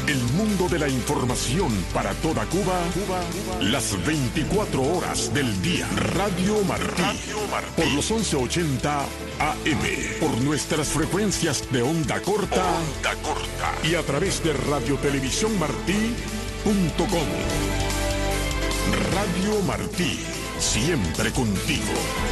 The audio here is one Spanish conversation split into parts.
El mundo de la información para toda Cuba, las 24 horas del día. Radio Martí, por los 1180 AM, por nuestras frecuencias de onda corta, y a través de radiotelevisiónmartí.com. Radio Martí, siempre contigo.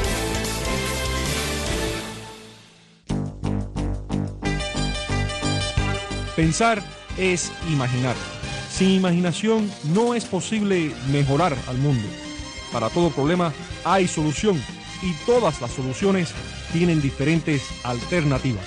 Pensar es imaginar. Sin imaginación no es posible mejorar al mundo. Para todo problema hay solución y todas las soluciones tienen diferentes alternativas.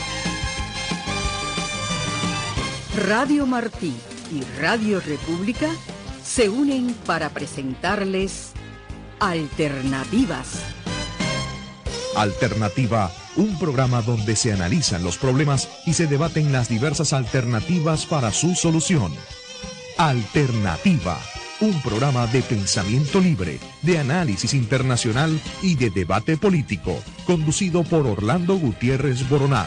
Radio Martí y Radio República se unen para presentarles Alternativas. Alternativa, un programa donde se analizan los problemas y se debaten las diversas alternativas para su solución. Alternativa, un programa de pensamiento libre, de análisis internacional y de debate político, conducido por Orlando Gutiérrez Boronat.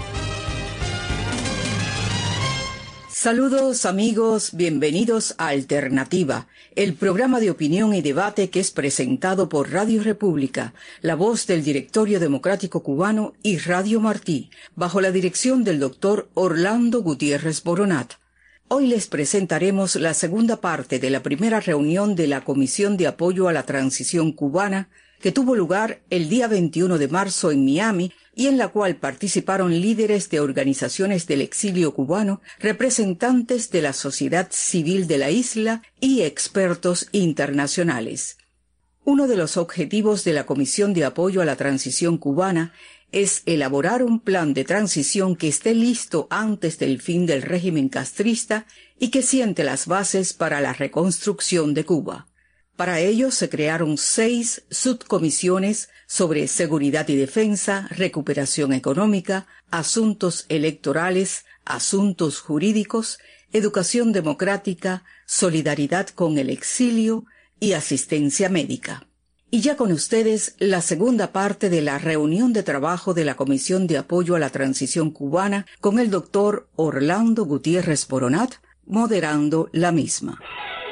Saludos amigos, bienvenidos a Alternativa, el programa de opinión y debate que es presentado por Radio República, la voz del Directorio Democrático Cubano y Radio Martí, bajo la dirección del doctor Orlando Gutiérrez Boronat. Hoy les presentaremos la segunda parte de la primera reunión de la Comisión de Apoyo a la Transición Cubana, que tuvo lugar el día 21 de marzo en Miami y en la cual participaron líderes de organizaciones del exilio cubano, representantes de la sociedad civil de la isla y expertos internacionales. Uno de los objetivos de la Comisión de Apoyo a la Transición Cubana es elaborar un plan de transición que esté listo antes del fin del régimen castrista y que siente las bases para la reconstrucción de Cuba. Para ello se crearon 6 subcomisiones sobre seguridad y defensa, recuperación económica, asuntos electorales, asuntos jurídicos, educación democrática, solidaridad con el exilio y asistencia médica. Y ya con ustedes la segunda parte de la reunión de trabajo de la Comisión de Apoyo a la Transición Cubana con el doctor Orlando Gutiérrez Boronat, moderando la misma.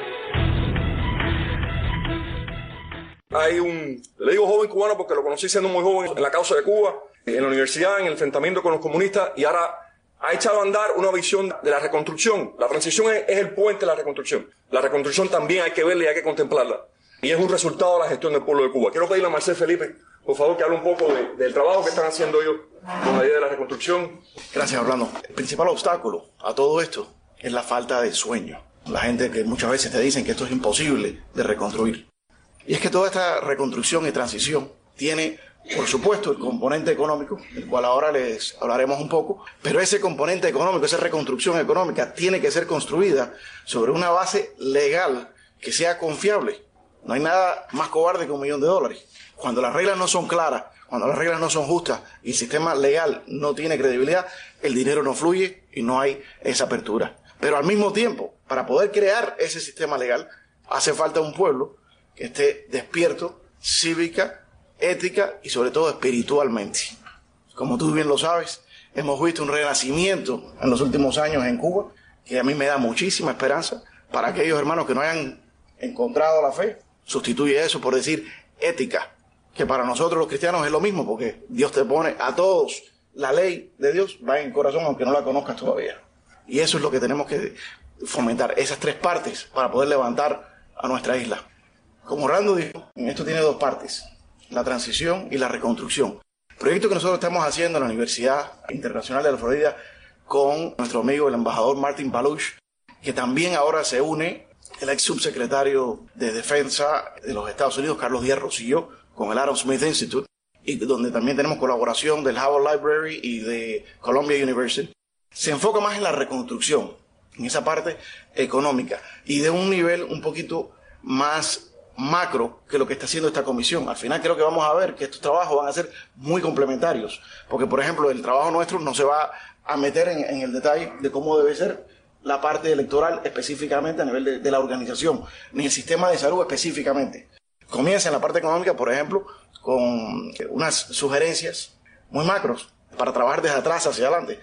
Le digo joven cubano porque lo conocí siendo muy joven en la causa de Cuba, en la universidad, en el enfrentamiento con los comunistas, y ahora ha echado a andar una visión de la reconstrucción. La transición es el puente de la reconstrucción. La reconstrucción también hay que verla y hay que contemplarla. Y es un resultado de la gestión del pueblo de Cuba. Quiero pedirle a Marcel Felipe, por favor, que hable un poco del trabajo que están haciendo ellos con la idea de la reconstrucción. Gracias, Orlando. El principal obstáculo a todo esto es la falta de sueño. La gente que muchas veces te dicen que esto es imposible de reconstruir. Y es que toda esta reconstrucción y transición tiene, por supuesto, el componente económico, del cual ahora les hablaremos un poco, pero ese componente económico, esa reconstrucción económica, tiene que ser construida sobre una base legal que sea confiable. No hay nada más cobarde que $1 millón. Cuando las reglas no son claras, cuando las reglas no son justas y el sistema legal no tiene credibilidad, el dinero no fluye y no hay esa apertura. Pero al mismo tiempo, para poder crear ese sistema legal, hace falta un pueblo que esté despierto, cívica, ética y sobre todo espiritualmente. Como tú bien lo sabes, hemos visto un renacimiento en los últimos años en Cuba, que a mí me da muchísima esperanza para aquellos hermanos que no hayan encontrado la fe. Sustituye eso por decir ética, que para nosotros los cristianos es lo mismo, porque Dios te pone a todos, la ley de Dios va en el corazón aunque no la conozcas todavía. Y eso es lo que tenemos que fomentar, esas 3 partes para poder levantar a nuestra isla. Como Orlando dijo, esto tiene 2 partes, la transición y la reconstrucción. Proyecto que nosotros estamos haciendo en la Universidad Internacional de la Florida con nuestro amigo el embajador Martin Paluch, que también ahora se une el ex subsecretario de Defensa de los Estados Unidos, Carlos Díaz Rosselló, con el Adam Smith Institute, y donde también tenemos colaboración del Howard Library y de Columbia University. Se enfoca más en la reconstrucción, en esa parte económica, y de un nivel un poquito más macro que lo que está haciendo esta comisión. Al final creo que vamos a ver que estos trabajos van a ser muy complementarios, porque por ejemplo el trabajo nuestro no se va a meter en el detalle de cómo debe ser la parte electoral específicamente a nivel de la organización, ni el sistema de salud específicamente. Comienza en la parte económica, por ejemplo, con unas sugerencias muy macros para trabajar desde atrás hacia adelante.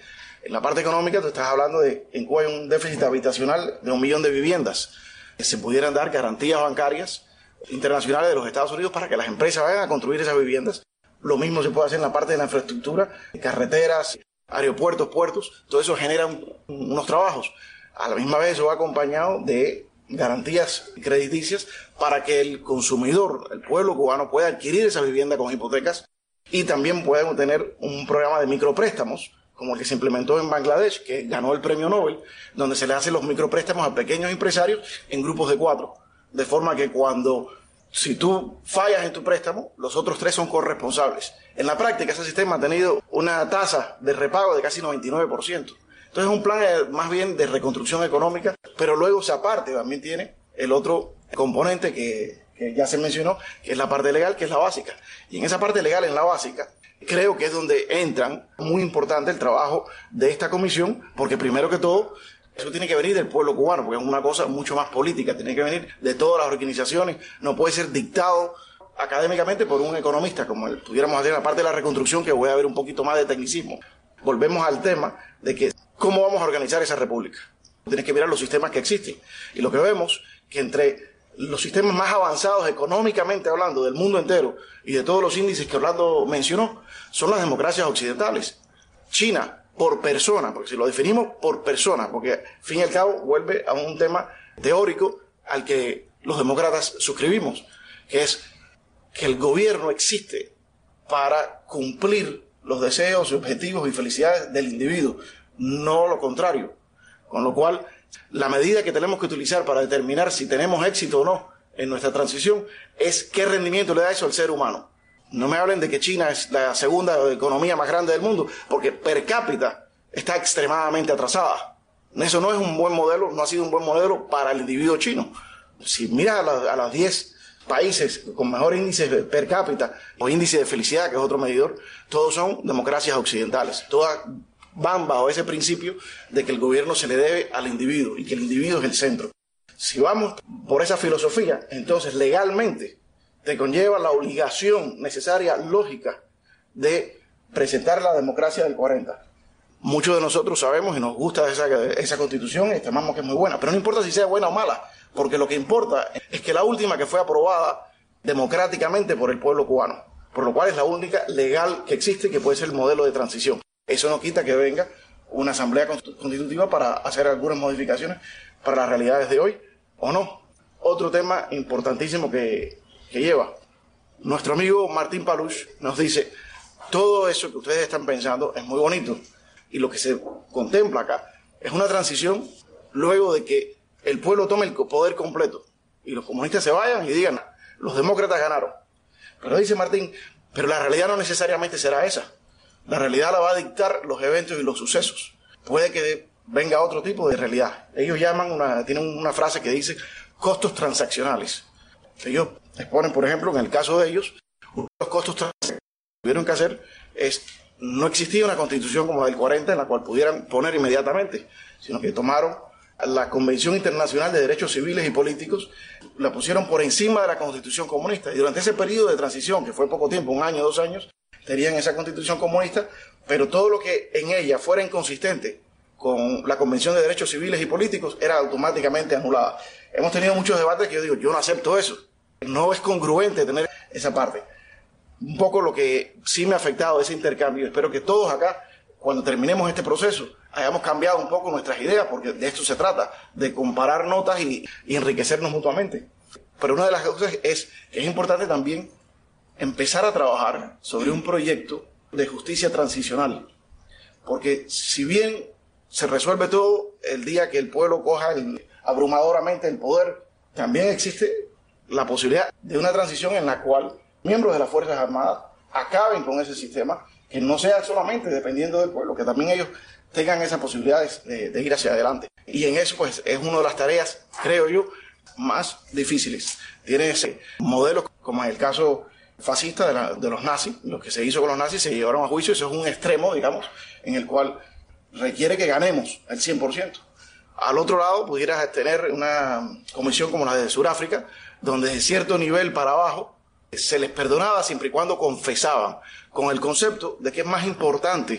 En la parte económica, tú estás hablando de en Cuba hay un déficit habitacional de 1 millón de viviendas. Que se pudieran dar garantías bancarias internacionales de los Estados Unidos para que las empresas vayan a construir esas viviendas. Lo mismo se puede hacer en la parte de la infraestructura, carreteras, aeropuertos, puertos. Todo eso genera unos trabajos. A la misma vez eso va acompañado de garantías crediticias para que el consumidor, el pueblo cubano, pueda adquirir esa vivienda con hipotecas y también puedan tener un programa de micropréstamos como el que se implementó en Bangladesh, que ganó el premio Nobel, donde se le hacen los micropréstamos a pequeños empresarios en grupos de 4, de forma que si tú fallas en tu préstamo, los otros 3 son corresponsables. En la práctica ese sistema ha tenido una tasa de repago de casi 99%. Entonces es un plan más bien de reconstrucción económica, pero luego esa parte también tiene el otro componente que ya se mencionó, que es la parte legal, que es la básica. Y en esa parte legal, en la básica, creo que es donde entran muy importante el trabajo de esta comisión, porque primero que todo, eso tiene que venir del pueblo cubano, porque es una cosa mucho más política, tiene que venir de todas las organizaciones, no puede ser dictado académicamente por un economista, como pudiéramos hacer en la parte de la reconstrucción, que voy a ver un poquito más de tecnicismo. Volvemos al tema de que cómo vamos a organizar esa república. Tienes que mirar los sistemas que existen. Y lo que vemos, que entre los sistemas más avanzados económicamente hablando del mundo entero y de todos los índices que Orlando mencionó, son las democracias occidentales. China, por persona, porque si lo definimos por persona, porque al fin y al cabo vuelve a un tema teórico al que los demócratas suscribimos, que es que el gobierno existe para cumplir los deseos, objetivos y felicidades del individuo, no lo contrario. Con lo cual, la medida que tenemos que utilizar para determinar si tenemos éxito o no en nuestra transición es qué rendimiento le da eso al ser humano. No me hablen de que China es la segunda economía más grande del mundo, porque per cápita está extremadamente atrasada. Eso no es un buen modelo, no ha sido un buen modelo para el individuo chino. Si miras a los 10 países con mejor índice per cápita o índice de felicidad, que es otro medidor, todos son democracias occidentales. Todas van bajo ese principio de que el gobierno se le debe al individuo y que el individuo es el centro. Si vamos por esa filosofía, entonces legalmente te conlleva la obligación necesaria, lógica, de presentar la democracia del 40. Muchos de nosotros sabemos y nos gusta esa constitución y estimamos que es muy buena, pero no importa si sea buena o mala, porque lo que importa es que la última que fue aprobada democráticamente por el pueblo cubano, por lo cual es la única legal que existe que puede ser el modelo de transición. Eso no quita que venga una asamblea constitutiva para hacer algunas modificaciones para las realidades de hoy, o no. Otro tema importantísimo que lleva. Nuestro amigo Martín Paluch nos dice, todo eso que ustedes están pensando es muy bonito, y lo que se contempla acá es una transición luego de que el pueblo tome el poder completo, y los comunistas se vayan y digan, los demócratas ganaron. Pero dice Martín, pero la realidad no necesariamente será esa. La realidad la va a dictar los eventos y los sucesos. Puede que venga otro tipo de realidad. Ellos tienen una frase que dice costos transaccionales. Ellos exponen, por ejemplo, en el caso de ellos, los costos transaccionales que tuvieron que hacer no existía una constitución como la del 40 en la cual pudieran poner inmediatamente, sino que tomaron la Convención Internacional de Derechos Civiles y Políticos, la pusieron por encima de la Constitución comunista. Y durante ese periodo de transición, que fue poco tiempo, 1 año, 2 años, tenían esa Constitución comunista, pero todo lo que en ella fuera inconsistente con la Convención de Derechos Civiles y Políticos era automáticamente anulada. Hemos tenido muchos debates que yo digo, yo no acepto eso. No es congruente tener esa parte. Un poco lo que sí me ha afectado ese intercambio. Espero que todos acá, cuando terminemos este proceso, hayamos cambiado un poco nuestras ideas, porque de esto se trata, de comparar notas y enriquecernos mutuamente. Pero una de las cosas es que es importante también empezar a trabajar sobre un proyecto de justicia transicional. Porque si bien se resuelve todo el día que el pueblo coja abrumadoramente el poder, también existe la posibilidad de una transición en la cual miembros de las Fuerzas Armadas acaben con ese sistema, que no sea solamente dependiendo del pueblo, que también ellos tengan esas posibilidades de ir hacia adelante. Y en eso pues es una de las tareas, creo yo, más difíciles. Tiene ese modelo, como en el caso fascista de los nazis, lo que se hizo con los nazis se llevaron a juicio, eso es un extremo, digamos, en el cual requiere que ganemos el 100%. Al otro lado pudieras tener una comisión como la de Sudáfrica, donde de cierto nivel para abajo se les perdonaba siempre y cuando confesaban, con el concepto de que es más importante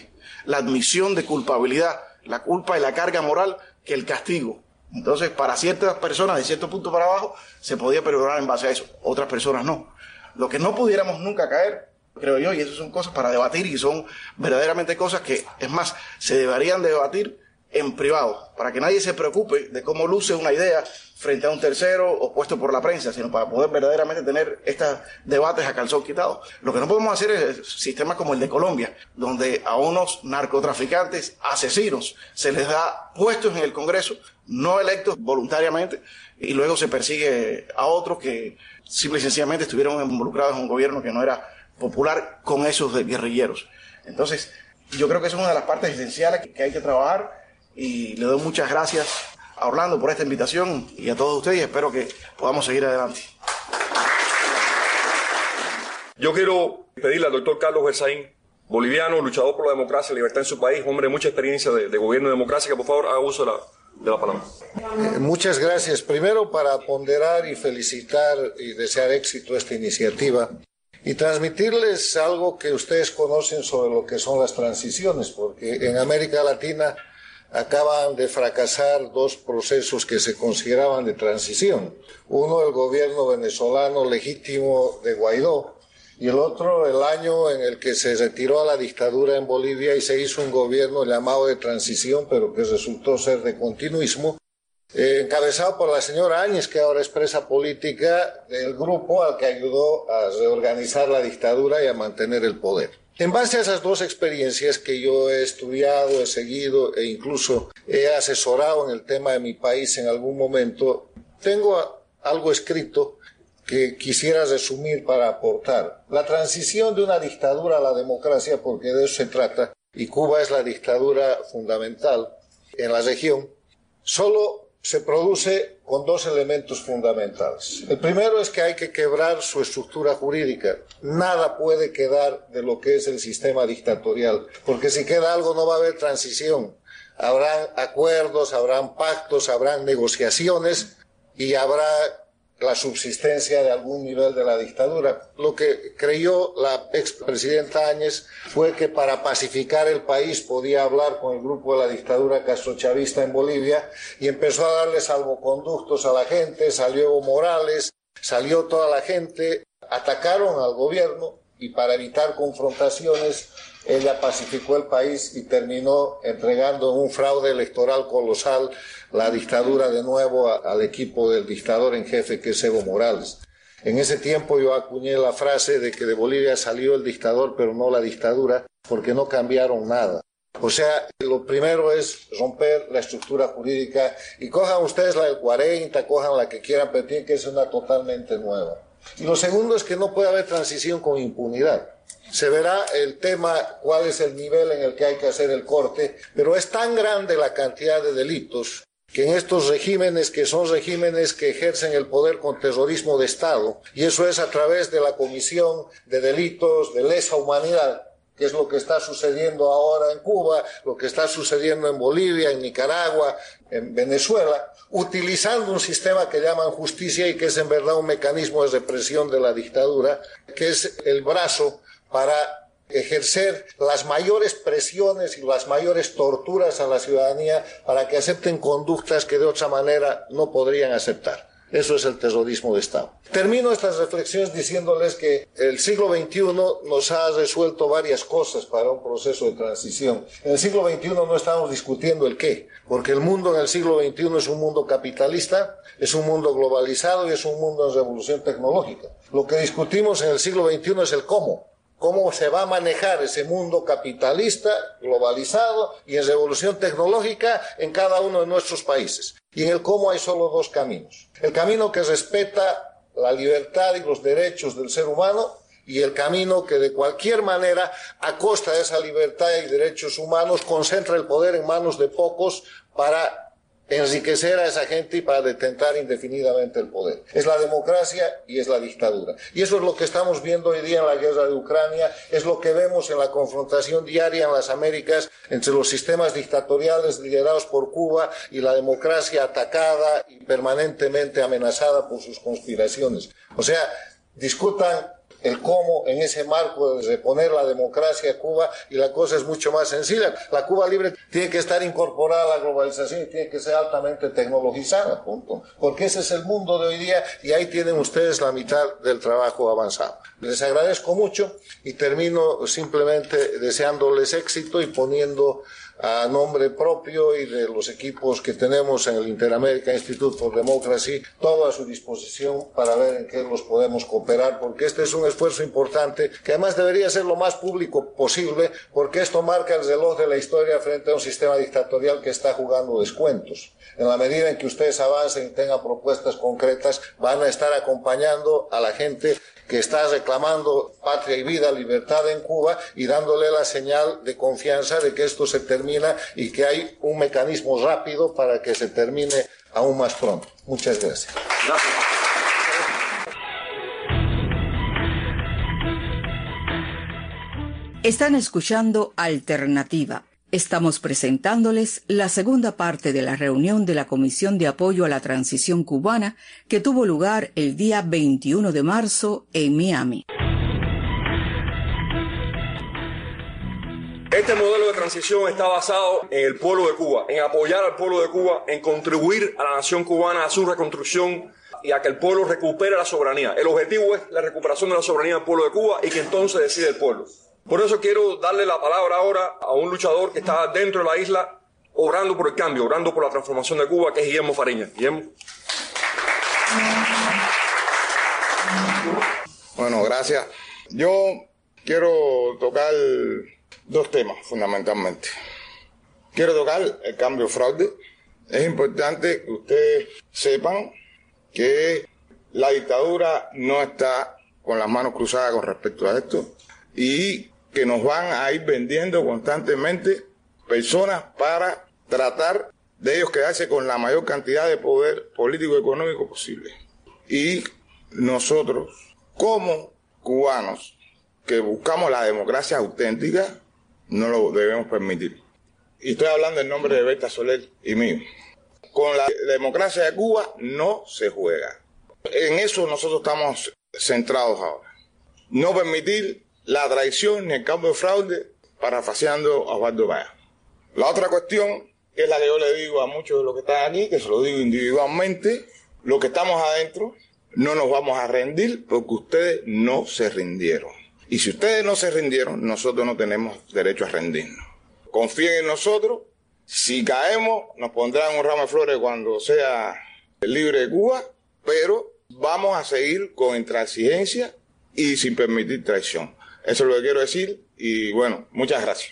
la admisión de culpabilidad, la culpa y la carga moral que el castigo. Entonces, para ciertas personas, de cierto punto para abajo, se podía perdonar en base a eso. Otras personas no. Lo que no pudiéramos nunca caer, creo yo, y eso son cosas para debatir y son verdaderamente cosas que, es más, se deberían debatir en privado, para que nadie se preocupe de cómo luce una idea frente a un tercero o puesto por la prensa, sino para poder verdaderamente tener estos debates a calzón quitado. Lo que no podemos hacer es sistemas como el de Colombia, donde a unos narcotraficantes, asesinos, se les da puestos en el Congreso, no electos voluntariamente, y luego se persigue a otros que simple y sencillamente estuvieron involucrados en un gobierno que no era popular con esos guerrilleros. Entonces, yo creo que esa es una de las partes esenciales que hay que trabajar, y le doy muchas gracias a Orlando por esta invitación y a todos ustedes, y espero que podamos seguir adelante. Yo quiero pedirle al doctor Carlos Berzaín, boliviano, luchador por la democracia y libertad en su país, hombre de mucha experiencia de gobierno y democracia, que por favor haga uso de la palabra. Muchas gracias. Primero, para ponderar y felicitar y desear éxito a esta iniciativa y transmitirles algo que ustedes conocen sobre lo que son las transiciones, porque en América Latina acaban de fracasar dos procesos que se consideraban de transición. Uno, el gobierno venezolano legítimo de Guaidó, y el otro, el año en el que se retiró a la dictadura en Bolivia y se hizo un gobierno llamado de transición, pero que resultó ser de continuismo, encabezado por la señora Áñez, que ahora es presa política del grupo al que ayudó a reorganizar la dictadura y a mantener el poder. En base a esas dos experiencias que yo he estudiado, he seguido e incluso he asesorado en el tema de mi país en algún momento, tengo algo escrito que quisiera resumir para aportar. La transición de una dictadura a la democracia, porque de eso se trata, y Cuba es la dictadura fundamental en la región, solo se produce con dos elementos fundamentales. El primero es que hay que quebrar su estructura jurídica. Nada puede quedar de lo que es el sistema dictatorial, porque si queda algo no va a haber transición. Habrán acuerdos, habrán pactos, habrán negociaciones y habrá la subsistencia de algún nivel de la dictadura. Lo que creyó la expresidenta Áñez fue que para pacificar el país podía hablar con el grupo de la dictadura castrochavista en Bolivia y empezó a darle salvoconductos a la gente, salió Evo Morales, salió toda la gente, atacaron al gobierno y para evitar confrontaciones ella pacificó el país y terminó entregando en un fraude electoral colosal la dictadura de nuevo al equipo del dictador en jefe, que es Evo Morales. En ese tiempo yo acuñé la frase de que de Bolivia salió el dictador pero no la dictadura, porque no cambiaron nada. O sea, lo primero es romper la estructura jurídica y cojan ustedes la del 40, cojan la que quieran, pero tiene que ser una totalmente nueva. Y lo segundo es que no puede haber transición con impunidad. Se verá el tema, cuál es el nivel en el que hay que hacer el corte, pero es tan grande la cantidad de delitos que en estos regímenes, que son regímenes que ejercen el poder con terrorismo de Estado, y eso es a través de la comisión de delitos de lesa humanidad, que es lo que está sucediendo ahora en Cuba, lo que está sucediendo en Bolivia, en Nicaragua, en Venezuela, utilizando un sistema que llaman justicia y que es en verdad un mecanismo de represión de la dictadura, que es el brazo para ejercer las mayores presiones y las mayores torturas a la ciudadanía para que acepten conductas que de otra manera no podrían aceptar. Eso es el terrorismo de Estado. Termino estas reflexiones diciéndoles que el siglo XXI nos ha resuelto varias cosas para un proceso de transición. En el siglo XXI no estamos discutiendo el qué, porque el mundo en el siglo XXI es un mundo capitalista, es un mundo globalizado y es un mundo en revolución tecnológica. Lo que discutimos en el siglo XXI es el cómo. Cómo se va a manejar ese mundo capitalista, globalizado y en revolución tecnológica en cada uno de nuestros países. Y en el cómo hay solo dos caminos. El camino que respeta la libertad y los derechos del ser humano y el camino que de cualquier manera, a costa de esa libertad y derechos humanos, concentra el poder en manos de pocos para enriquecer a esa gente y para detentar indefinidamente el poder. Es la democracia y es la dictadura. Y eso es lo que estamos viendo hoy día en la guerra de Ucrania, es lo que vemos en la confrontación diaria en las Américas entre los sistemas dictatoriales liderados por Cuba y la democracia atacada y permanentemente amenazada por sus conspiraciones. O sea, discutan el cómo en ese marco de reponer la democracia a Cuba, y la cosa es mucho más sencilla. La Cuba libre tiene que estar incorporada a la globalización y tiene que ser altamente tecnologizada, punto. Porque ese es el mundo de hoy día y ahí tienen ustedes la mitad del trabajo avanzado. Les agradezco mucho y termino simplemente deseándoles éxito y poniendo a nombre propio y de los equipos que tenemos en el Inter-American Institute for Democracy todo a su disposición para ver en qué los podemos cooperar, porque este es un esfuerzo importante que además debería ser lo más público posible, porque esto marca el reloj de la historia frente a un sistema dictatorial que está jugando descuentos. En la medida en que ustedes avancen y tengan propuestas concretas, van a estar acompañando a la gente que está reclamando patria y vida, libertad en Cuba y dándole la señal de confianza de que esto se termina y que hay un mecanismo rápido para que se termine aún más pronto. Muchas gracias. Gracias. Están escuchando Alternativa. Estamos presentándoles la segunda parte de la reunión de la Comisión de Apoyo a la Transición Cubana que tuvo lugar el día 21 de marzo en Miami. Este modelo de transición está basado en el pueblo de Cuba, en apoyar al pueblo de Cuba, en contribuir a la nación cubana a su reconstrucción y a que el pueblo recupere la soberanía. El objetivo es la recuperación de la soberanía del pueblo de Cuba y que entonces decide el pueblo. Por eso quiero darle la palabra ahora a un luchador que está dentro de la isla obrando por el cambio, obrando por la transformación de Cuba, que es Guillermo Fariña. Guillermo. Bueno, gracias. Yo quiero tocar dos temas fundamentalmente. Quiero tocar el cambio fraude. Es importante que ustedes sepan que la dictadura no está con las manos cruzadas con respecto a esto y que nos van a ir vendiendo constantemente personas para tratar de ellos quedarse con la mayor cantidad de poder político y económico posible. Y nosotros, como cubanos que buscamos la democracia auténtica, no lo debemos permitir. Y estoy hablando en nombre de Berta Soler y mío. Con la democracia de Cuba no se juega. En eso nosotros estamos centrados ahora. No permitir la traición ni el cambio de fraude, parafaseando a Osvaldo Paya. La otra cuestión, que es la que yo le digo a muchos de los que están aquí, que se lo digo individualmente, los que estamos adentro, no nos vamos a rendir porque ustedes no se rindieron. Y si ustedes no se rindieron, nosotros no tenemos derecho a rendirnos. Confíen en nosotros. Si caemos, nos pondrán un ramo de flores cuando sea libre de Cuba, pero vamos a seguir con intransigencia y sin permitir traición. Eso es lo que quiero decir y bueno, muchas gracias.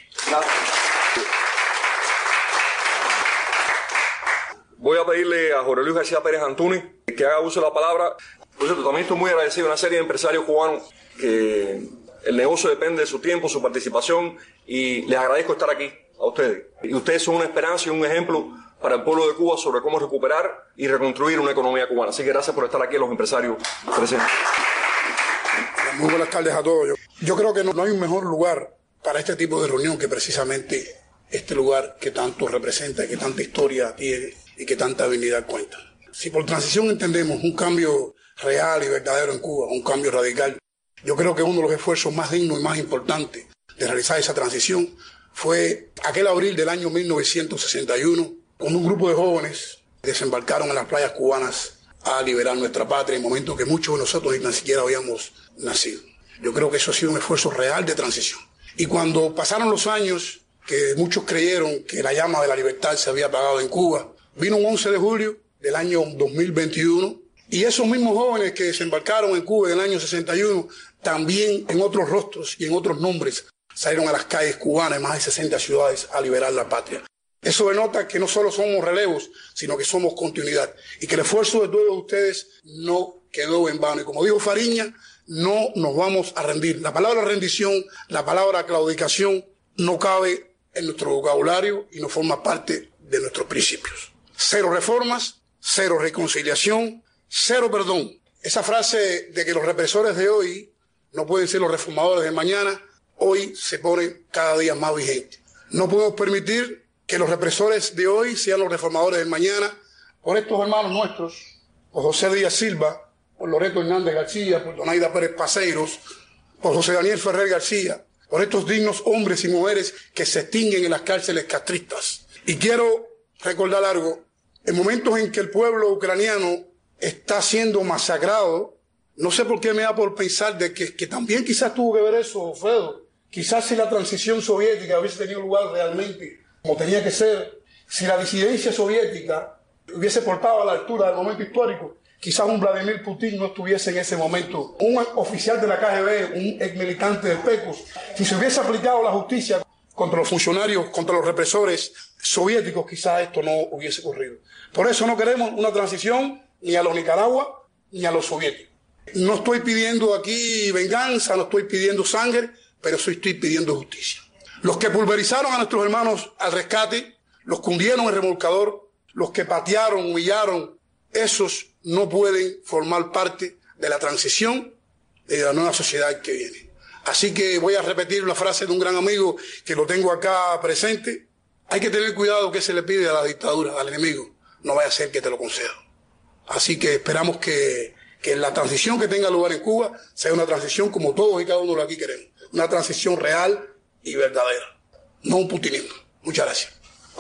Voy a pedirle a Jorge Luis García Pérez Antúnez que haga uso de la palabra. Por cierto, también estoy muy agradecido a una serie de empresarios cubanos que el negocio depende de su tiempo, su participación y les agradezco estar aquí a ustedes. Y ustedes son una esperanza y un ejemplo para el pueblo de Cuba sobre cómo recuperar y reconstruir una economía cubana. Así que gracias por estar aquí los empresarios presentes. Muy buenas tardes a todos. Yo creo que no hay un mejor lugar para este tipo de reunión que precisamente este lugar que tanto representa, que tanta historia tiene y que tanta habilidad cuenta. Si por transición entendemos un cambio real y verdadero en Cuba, un cambio radical, yo creo que uno de los esfuerzos más dignos y más importantes de realizar esa transición fue aquel abril del año 1961, cuando un grupo de jóvenes desembarcaron en las playas cubanas a liberar nuestra patria en el momento que muchos de nosotros ni siquiera habíamos nacido. Yo creo que eso ha sido un esfuerzo real de transición. Y cuando pasaron los años, que muchos creyeron que la llama de la libertad se había apagado en Cuba, vino un 11 de julio del año 2021 y esos mismos jóvenes que desembarcaron en Cuba en el año 61, también en otros rostros y en otros nombres, salieron a las calles cubanas en más de 60 ciudades a liberar la patria. Eso denota que no solo somos relevos, sino que somos continuidad y que el esfuerzo de todos ustedes no quedó en vano. Y como dijo Fariña, no nos vamos a rendir. La palabra rendición, la palabra claudicación no cabe en nuestro vocabulario y no forma parte de nuestros principios. Cero reformas, cero reconciliación, cero perdón. Esa frase de que los represores de hoy no pueden ser los reformadores de mañana, hoy se pone cada día más vigente. No podemos permitir que los represores de hoy sean los reformadores del mañana. Por estos hermanos nuestros, por José Díaz Silva, por Loreto Hernández García, por Donaida Pérez Paceiros, por José Daniel Ferrer García, por estos dignos hombres y mujeres que se extinguen en las cárceles castristas. Y quiero recordar algo, en momentos en que el pueblo ucraniano está siendo masacrado, no sé por qué me da por pensar de que también quizás tuvo que ver eso, Fredo. Quizás si la transición soviética hubiese tenido lugar realmente como tenía que ser, si la disidencia soviética hubiese portado a la altura del momento histórico, quizás un Vladimir Putin no estuviese en ese momento. Un oficial de la KGB, un ex militante del PECUS, si se hubiese aplicado la justicia contra los funcionarios, contra los represores soviéticos, quizás esto no hubiese ocurrido. Por eso no queremos una transición ni a los Nicaragua ni a los soviéticos. No estoy pidiendo aquí venganza, no estoy pidiendo sangre, pero sí estoy pidiendo justicia. Los que pulverizaron a nuestros hermanos al rescate, los que hundieron el remolcador, los que patearon, humillaron, esos no pueden formar parte de la transición de la nueva sociedad que viene. Así que voy a repetir una frase de un gran amigo que lo tengo acá presente. Hay que tener cuidado que se le pide a la dictadura, al enemigo. No vaya a ser que te lo conceda. Así que esperamos que la transición que tenga lugar en Cuba sea una transición como todos y cada uno de aquí queremos. Una transición real y verdadera. No un putinismo. Muchas gracias.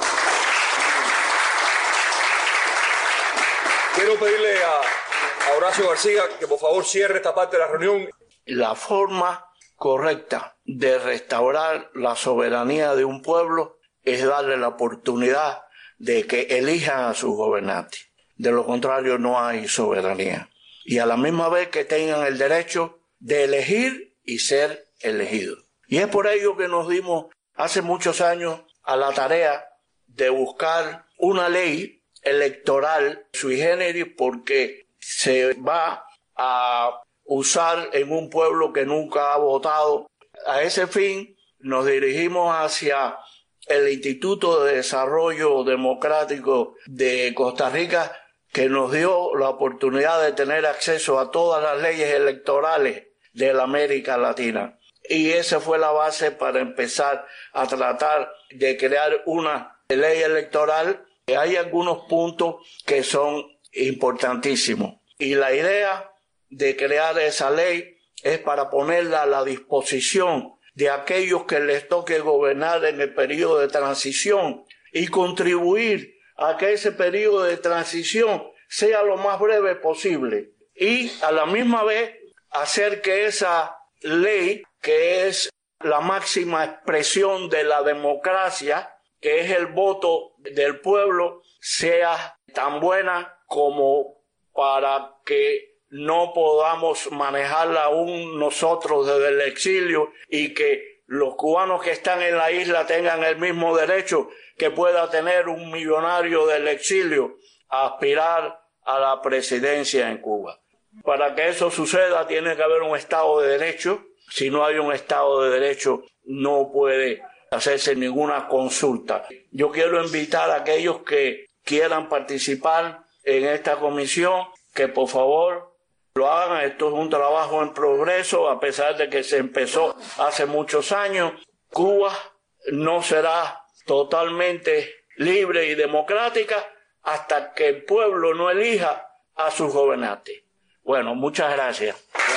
Quiero pedirle a Horacio García que por favor cierre esta parte de la reunión. La forma correcta de restaurar la soberanía de un pueblo es darle la oportunidad de que elijan a sus gobernantes. De lo contrario no hay soberanía. Y a la misma vez que tengan el derecho de elegir y ser elegidos. Y es por ello que nos dimos hace muchos años a la tarea de buscar una ley electoral sui generis, porque se va a usar en un pueblo que nunca ha votado. A ese fin nos dirigimos hacia el Instituto de Desarrollo Democrático de Costa Rica, que nos dio la oportunidad de tener acceso a todas las leyes electorales de la América Latina. Y esa fue la base para empezar a tratar de crear una ley electoral. Hay algunos puntos que son importantísimos. Y la idea de crear esa ley es para ponerla a la disposición de aquellos que les toque gobernar en el periodo de transición y contribuir a que ese periodo de transición sea lo más breve posible y a la misma vez hacer que esa ley, que es la máxima expresión de la democracia, que es el voto del pueblo, sea tan buena como para que no podamos manejarla aún nosotros desde el exilio y que los cubanos que están en la isla tengan el mismo derecho que pueda tener un millonario del exilio a aspirar a la presidencia en Cuba. Para que eso suceda tiene que haber un Estado de Derecho. Si no hay un Estado de Derecho no puede hacerse ninguna consulta. Yo quiero invitar a aquellos que quieran participar en esta comisión que por favor lo hagan. Esto es un trabajo en progreso, a pesar de que se empezó hace muchos años. Cuba no será totalmente libre y democrática hasta que el pueblo no elija a sus gobernantes. Bueno, muchas gracias.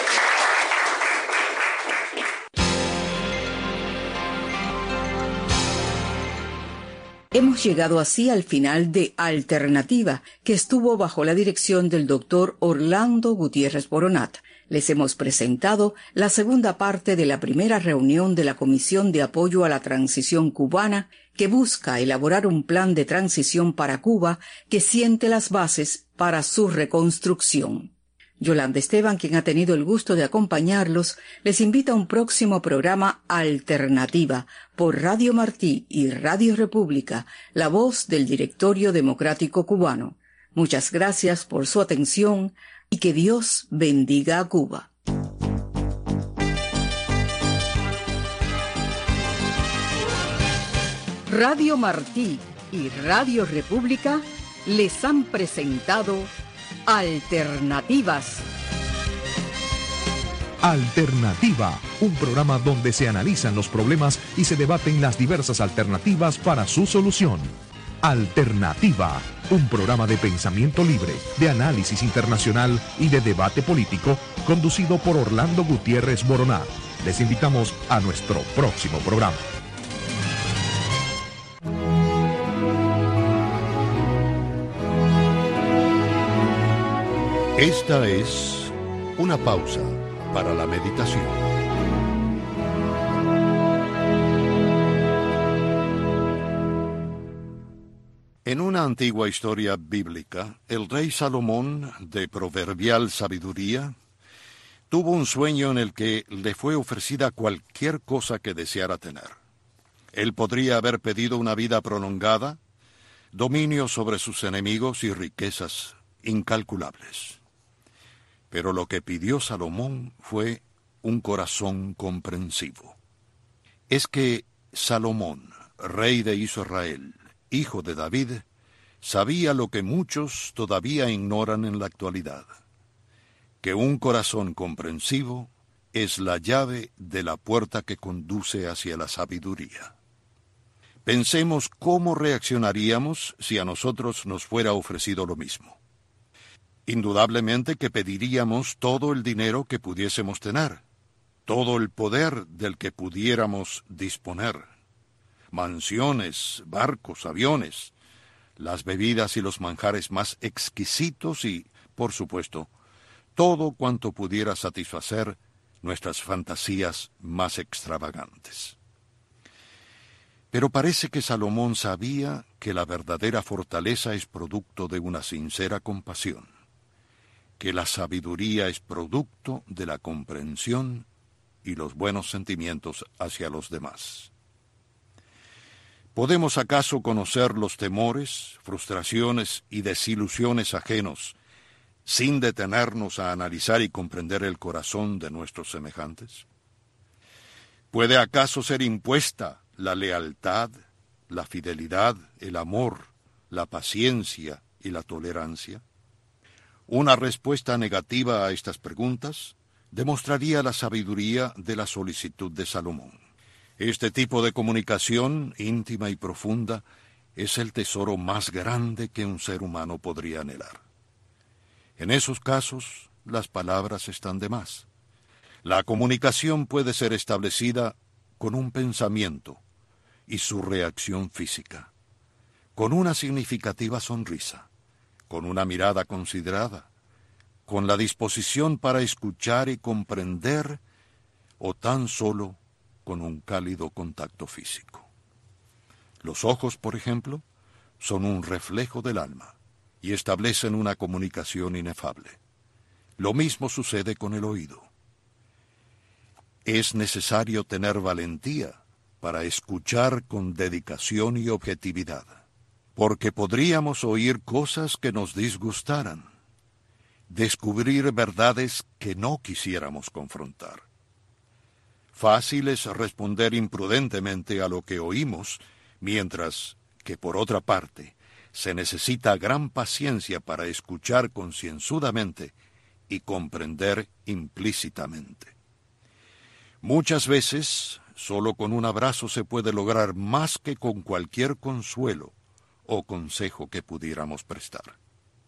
Hemos llegado así al final de Alternativa, que estuvo bajo la dirección del doctor Orlando Gutiérrez Boronat. Les hemos presentado la segunda parte de la primera reunión de la Comisión de Apoyo a la Transición Cubana, que busca elaborar un plan de transición para Cuba que siente las bases para su reconstrucción. Yolanda Esteban, quien ha tenido el gusto de acompañarlos, les invita a un próximo programa Alternativa por Radio Martí y Radio República, la voz del Directorio Democrático Cubano. Muchas gracias por su atención y que Dios bendiga a Cuba. Radio Martí y Radio República les han presentado Alternativas. Alternativa, un programa donde se analizan los problemas y se debaten las diversas alternativas para su solución. Alternativa, un programa de pensamiento libre, de análisis internacional y de debate político, conducido por Orlando Gutiérrez Boroná. Les invitamos a nuestro próximo programa. Esta es una pausa para la meditación. En una antigua historia bíblica, el rey Salomón, de proverbial sabiduría, tuvo un sueño en el que le fue ofrecida cualquier cosa que deseara tener. Él podría haber pedido una vida prolongada, dominio sobre sus enemigos y riquezas incalculables. Pero lo que pidió Salomón fue un corazón comprensivo. Es que Salomón, rey de Israel, hijo de David, sabía lo que muchos todavía ignoran en la actualidad, que un corazón comprensivo es la llave de la puerta que conduce hacia la sabiduría. Pensemos cómo reaccionaríamos si a nosotros nos fuera ofrecido lo mismo. Indudablemente que pediríamos todo el dinero que pudiésemos tener, todo el poder del que pudiéramos disponer, mansiones, barcos, aviones, las bebidas y los manjares más exquisitos y, por supuesto, todo cuanto pudiera satisfacer nuestras fantasías más extravagantes. Pero parece que Salomón sabía que la verdadera fortaleza es producto de una sincera compasión, que la sabiduría es producto de la comprensión y los buenos sentimientos hacia los demás. ¿Podemos acaso conocer los temores, frustraciones y desilusiones ajenos sin detenernos a analizar y comprender el corazón de nuestros semejantes? ¿Puede acaso ser impuesta la lealtad, la fidelidad, el amor, la paciencia y la tolerancia? Una respuesta negativa a estas preguntas demostraría la sabiduría de la solicitud de Salomón. Este tipo de comunicación íntima y profunda es el tesoro más grande que un ser humano podría anhelar. En esos casos, las palabras están de más. La comunicación puede ser establecida con un pensamiento y su reacción física, con una significativa sonrisa, con una mirada considerada, con la disposición para escuchar y comprender, o tan solo con un cálido contacto físico. Los ojos, por ejemplo, son un reflejo del alma y establecen una comunicación inefable. Lo mismo sucede con el oído. Es necesario tener valentía para escuchar con dedicación y objetividad, porque podríamos oír cosas que nos disgustaran, descubrir verdades que no quisiéramos confrontar. Fácil es responder imprudentemente a lo que oímos, mientras que, por otra parte, se necesita gran paciencia para escuchar concienzudamente y comprender implícitamente. Muchas veces, solo con un abrazo se puede lograr más que con cualquier consuelo o consejo que pudiéramos prestar.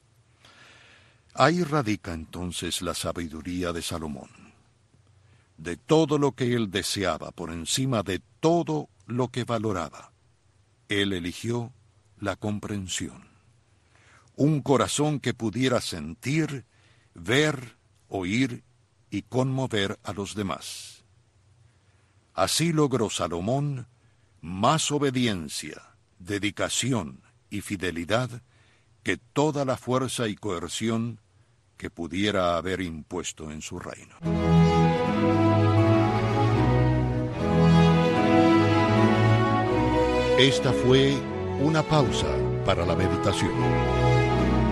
Ahí radica entonces la sabiduría de Salomón. De todo lo que él deseaba, por encima de todo lo que valoraba, él eligió la comprensión. Un corazón que pudiera sentir, ver, oír y conmover a los demás. Así logró Salomón más obediencia, dedicación y fidelidad que toda la fuerza y coerción que pudiera haber impuesto en su reino. Esta fue una pausa para la meditación.